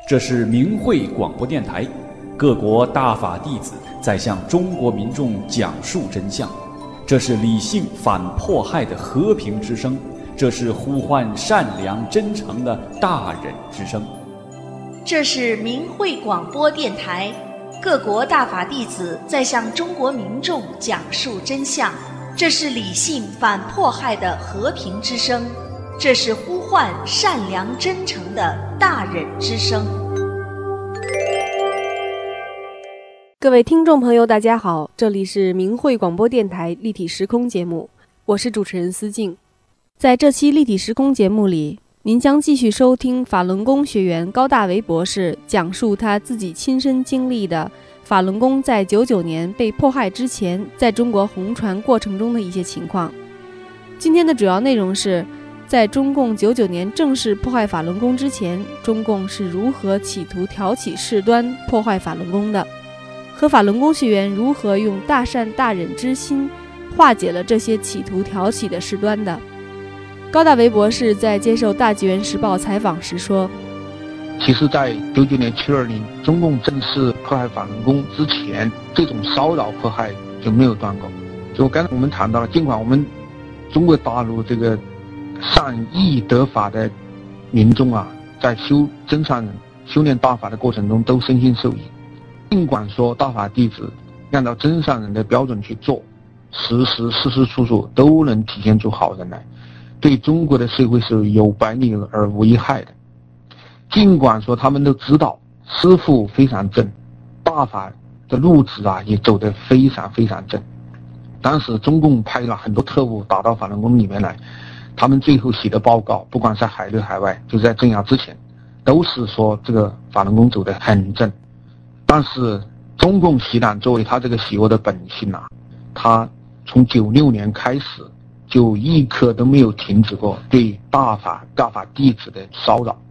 这是明慧广播电台，各国大法弟子在向中国民众讲述真相。这是理性反迫害的和平之声，这是呼唤善良真诚的大忍之声。 这是明慧广播电台，各国大法弟子在向中国民众讲述真相。这是理性反迫害的和平之声，这是呼唤善良真诚的大忍之声。 各位听众朋友大家好，这里是明慧广播电台立体时空节目，我是主持人思静。在这期立体时空节目里，您将继续收听法轮功学员高大为博士讲述他自己亲身经历的法轮功在99年被迫害之前在中国红传过程中的一些情况。今天的主要内容是在中共99年正式迫害法轮功之前，中共是如何企图挑起事端破坏法轮功的，和法轮功学员如何用大善大忍之心化解了这些企图挑起的事端的。高大为博士在接受大纪元时报采访时说， 其实在99年7·20中共正式迫害法轮功之前，这种骚扰迫害就没有断过。就刚才我们谈到了，尽管我们中国大陆这个善意得法的民众啊，在真善人修炼大法的过程中都身心受益，尽管说大法弟子按照真善人的标准去做，事事处处都能体现出好人来，对中国的社会是有百利而无一害的。尽管说他们都知道师父非常正，大法的路子啊也走得非常非常正，当时中共派了很多特务打到法轮功里面来，他们最后写的报告，不管在海内海外，就在镇压之前，都是说这个法轮功走得很正。但是中共习党作为他这个邪恶的本性啊，他从96年开始就一刻都没有停止过对大法弟子的骚扰。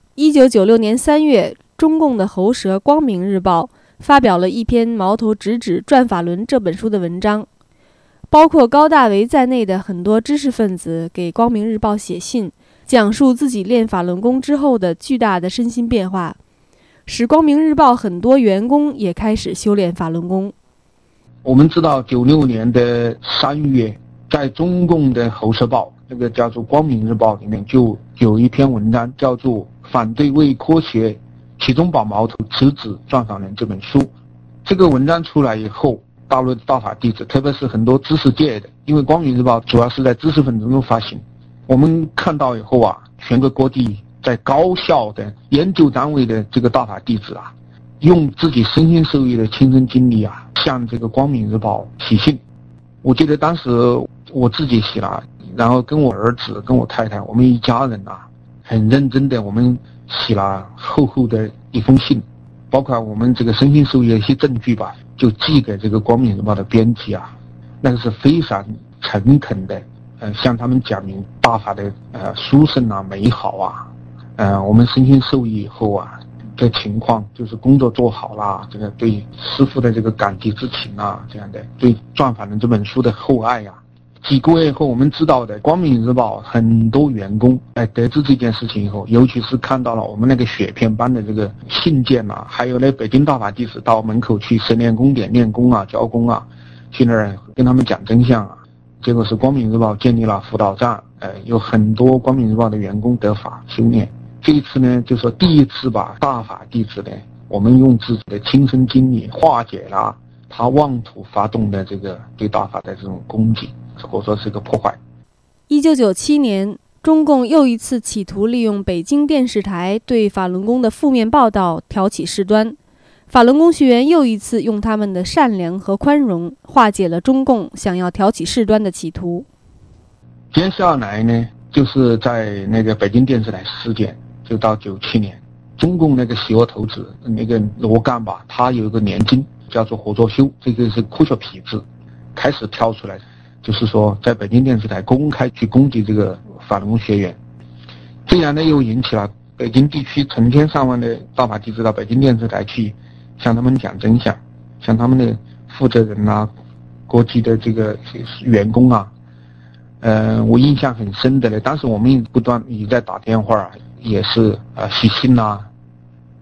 1996年3月，中共的喉舌《光明日报》发表了一篇矛头直指转法轮这本书的文章，包括高大为在内的很多知识分子给《光明日报》写信，讲述自己练法轮功之后的巨大的身心变化，使《光明日报》很多员工也开始修炼法轮功。 我们知道96年的3月，在中共的喉舌报，那个叫做《光明日报》里面就有一篇文章叫做反对为科学其中把矛头直指转法轮这本书。这个文章出来以后，大陆的大法弟子，特别是很多知识界的，因为《光明日报》主要是在知识分子中发行，我们看到以后啊，全国各地在高校的研究单位的这个大法弟子啊，用自己身心受益的亲身经历啊，向这个《光明日报》写信。我记得当时我自己写了，然后跟我儿子跟我太太，我们一家人啊，很认真的我们写了厚厚的一封信，包括我们这个身心受益的一些证据吧，就寄给这个《光明日报》的编辑啊，那个是非常诚恳的向他们讲明大法的殊胜啊美好啊，我们身心受益以后啊的情况，就是工作做好啦，这个对师父的这个感激之情啊，这样的对转法轮这本书的厚爱啊。几个月以后，我们知道的《光明日报》很多员工得知这件事情以后，尤其是看到了我们那个雪片般的这个信件啊，还有那北京大法弟子到门口去神练功点练功啊、教功啊，去那儿跟他们讲真相啊。结果是《光明日报》建立了辅导站，有很多《光明日报》的员工得法修炼。这一次呢，就说第一次把大法弟子呢，我们用自己的亲身经历化解了他妄图发动的这个对大法的这种攻击，或者说是个破坏。 1997年，中共又一次企图利用北京电视台对法轮功的负面报道挑起事端，法轮功学员又一次用他们的善良和宽容化解了中共想要挑起事端的企图。 接下来呢，就是在那个北京电视台事件，就到97年，中共那个邪恶头子那个罗干吧，他有一个年金叫做合作修，这个是科学痞子，开始跳出来，就是说在北京电视台公开去攻击这个法轮功学员，这样呢又引起了北京地区成千上万的大法弟子到北京电视台去向他们讲真相，向他们的负责人啊、国际的这个员工啊，我印象很深的嘞。当时我们不断也在打电话，也是写信啊，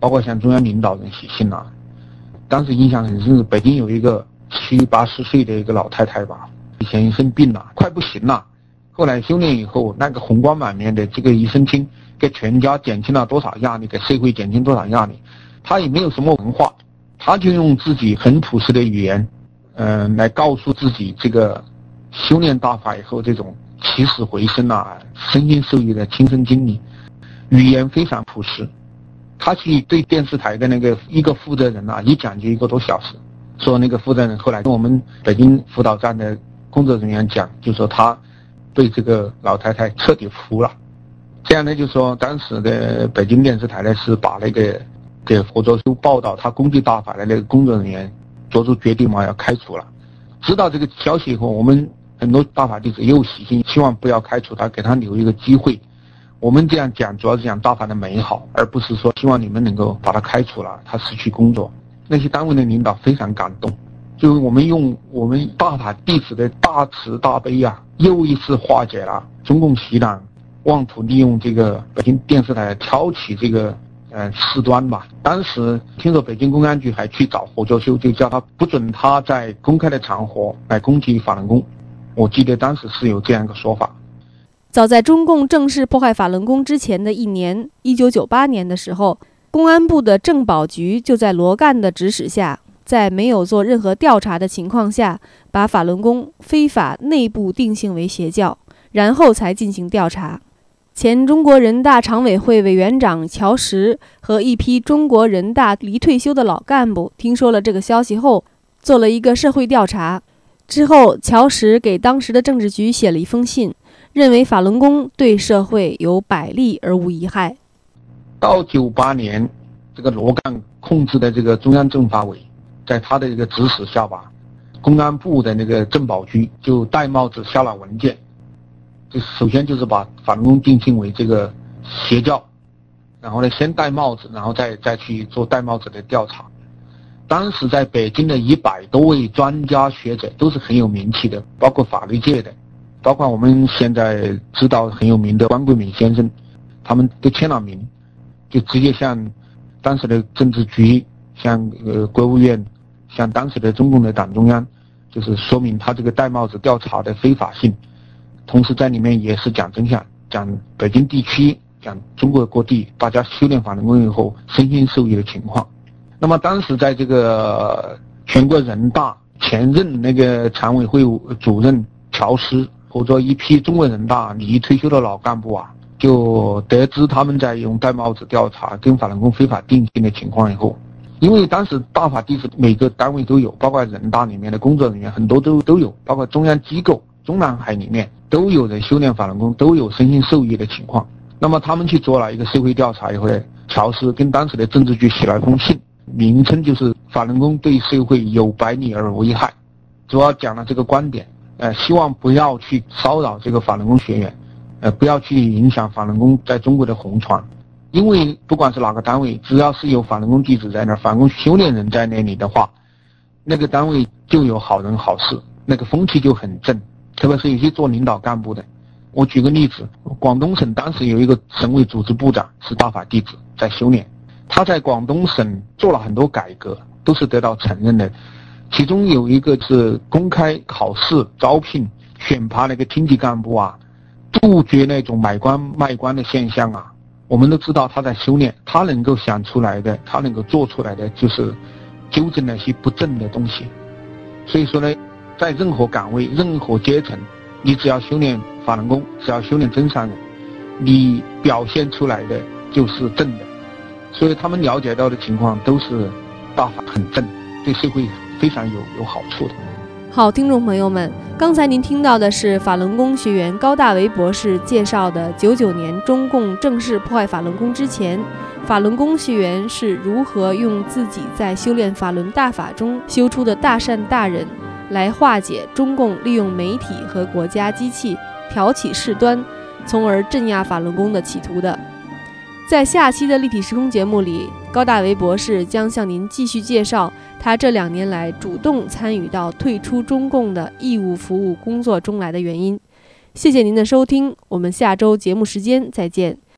包括像中央领导人写信啊。当时印象很深，北京有一个70、80岁的一个老太太吧，以前生病了，快不行了。后来修炼以后，那个红光满面的这个一身轻，给全家减轻了多少压力，给社会减轻多少压力。他也没有什么文化，他就用自己很朴实的语言，来告诉自己这个修炼大法以后这种起死回生啊，身心受益的亲身经历，语言非常朴实。他去对电视台的那个一个负责人啊，一讲就1个多小时，说那个负责人后来跟我们北京辅导站的工作人员讲，就说他对这个老太太彻底服了。这样呢，就说当时的北京电视台呢是把那个给佛陀修报道他功绩大法的那个工作人员做出决定嘛，要开除了。知道这个消息以后，我们很多大法弟子又喜信，希望不要开除他，给他留一个机会。我们这样讲主要是讲大法的美好，而不是说希望你们能够把他开除了，他失去工作。那些单位的领导非常感动，就我们用我们大法弟子的大慈大悲啊，又一次化解了中共习党妄图利用这个北京电视台挑起这个事端吧。当时听说北京公安局还去找何作修，就叫他不准他在公开的场合来攻击法轮功。我记得当时是有这样一个说法。 早在中共正式迫害法轮功之前的一年，1998年的时候，公安部的政保局就在罗干的指使下，在没有做任何调查的情况下，把法轮功非法内部定性为邪教，然后才进行调查。前中国人大常委会委员长乔石和一批中国人大离退休的老干部听说了这个消息后，做了一个社会调查。之后，乔石给当时的政治局写了一封信，认为法轮功对社会有百利而无一害。 到98年，这个罗干控制的这个中央政法委，在他的这个指使下吧，公安部的那个政保局就戴帽子下了文件，就首先就是把法轮功定性为这个邪教，然后呢先戴帽子，然后再去做戴帽子的调查。当时在北京的100多位专家学者都是很有名气的，包括法律界的，包括我们现在知道很有名的关桂敏先生，他们都签了名，就直接向当时的政治局、向国务院、向当时的中共的党中央，就是说明他这个戴帽子调查的非法性，同时在里面也是讲真相，讲北京地区、讲中国各地大家修炼法轮功以后身心受益的情况。那么当时在这个全国人大前任那个常委会主任乔石或者一批中国人大离退休的老干部啊，就得知他们在用戴帽子调查跟法轮功非法定性的情况以后，因为当时大法弟子每个单位都有，包括人大里面的工作人员很多都有，包括中央机构中南海里面都有人修炼法轮功，都有身心受益的情况。那么他们去做了一个社会调查以后，乔石跟当时的政治局写了一封信，名称就是法轮功对社会有百利而无一害，主要讲了这个观点，希望不要去骚扰这个法轮功学员，不要去影响法轮功在中国的红传。因为不管是哪个单位，只要是有法轮功弟子在那儿，法轮功修炼人在那里的话，那个单位就有好人好事，那个风气就很正，特别是有些做领导干部的。我举个例子，广东省当时有一个省委组织部长是大法弟子在修炼，他在广东省做了很多改革，都是得到承认的。其中有一个是公开考试招聘选拔那个厅级干部啊，杜绝那种买官卖官的现象啊。我们都知道他在修炼，他能够想出来的，他能够做出来的就是纠正那些不正的东西。所以说呢，在任何岗位任何阶层，你只要修炼法轮功，只要修炼真善人，你表现出来的就是正的。所以他们了解到的情况都是大法很正，对社会非常有好处的。 好，听众朋友们，刚才您听到的是法轮功学员高大为博士介绍的99年中共正式迫害法轮功之前，法轮功学员是如何用自己在修炼法轮大法中修出的大善大忍，来化解中共利用媒体和国家机器挑起事端，从而镇压法轮功的企图的。在下期的立体时空节目里，高大为博士将向您继续介绍他这2年来主动参与到退出中共的义务服务工作中来的原因。谢谢您的收听，我们下周节目时间再见。